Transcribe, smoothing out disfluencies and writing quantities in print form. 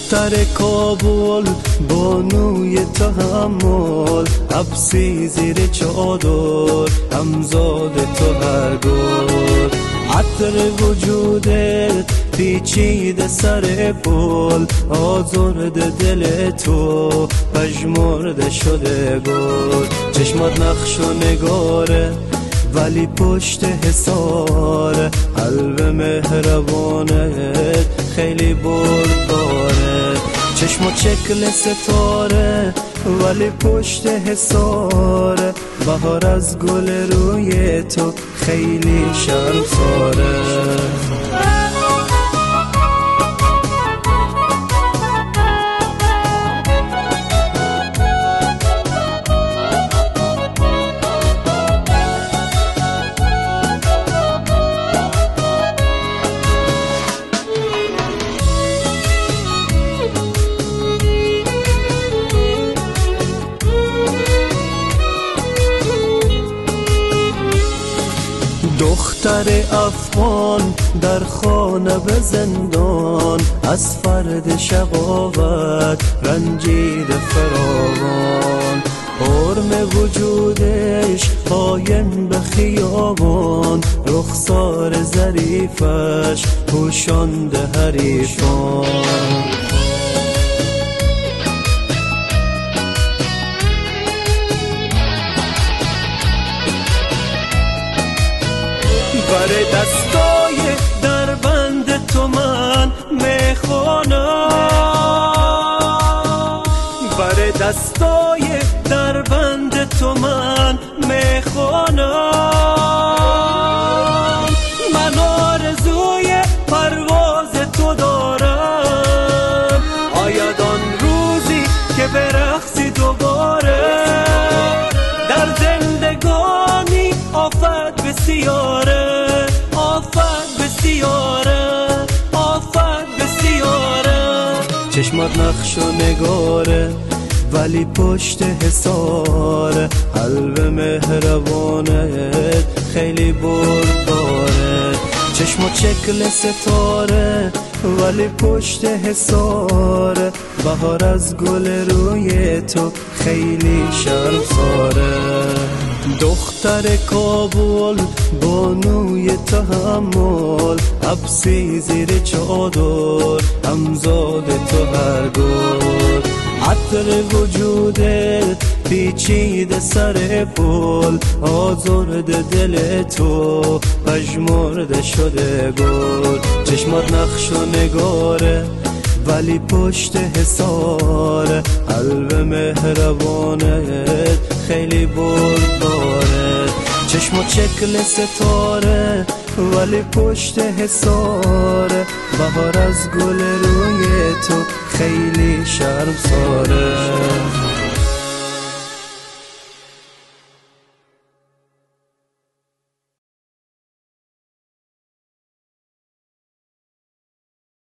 دختر کابل بانوی تحمل، حبسی زیر چادر همزاد تو هر گل. عطر وجودت پیچیده سر پل، آزرده دل تو پژمرده شده گل. چشمات نقش و نگاره ولی پشت حصاره، قلب مهربانت خیلی برداره. چشمات شکل ستاره ولی پشت حصاره، بهار از گل روی تو خیلی شرمساره. دختر افغان در خانه به زندان، از فرد شقاوت رنجیده فراوان. حرم وجودش قایم به خیابان، رخسار ظریفش پوشانده حریفان. بر دستای در بند تو من میخوانم، بر دستای در بند تو من میخوانم. من آرزوی پرواز تو دارم، آید آن روزی که برقصی دوباره. در زندگانی آفت بسیاره، آفت بسیاره. چشمات نقش و نگاره ولی پشت حصاره، قلب مهربانت خیلی برداره. چشمات شکل ستاره ولی پشت حصاره، بهار از گل روی تو خیلی شرمساره. دختر کابل بانوی تحمل، حبسی زیر چادر همزاد تو هر گل. عطر وجودت پیچیده سر پل، آزرده دل تو پژمرده شده گل. چشمات نقش و نگاره ولی پشت حصاره، قلب مهربانت خیلی برداره. چشمات شکل ستاره ولی پشت حصاره، بهار از گل روی تو خیلی شرمساره.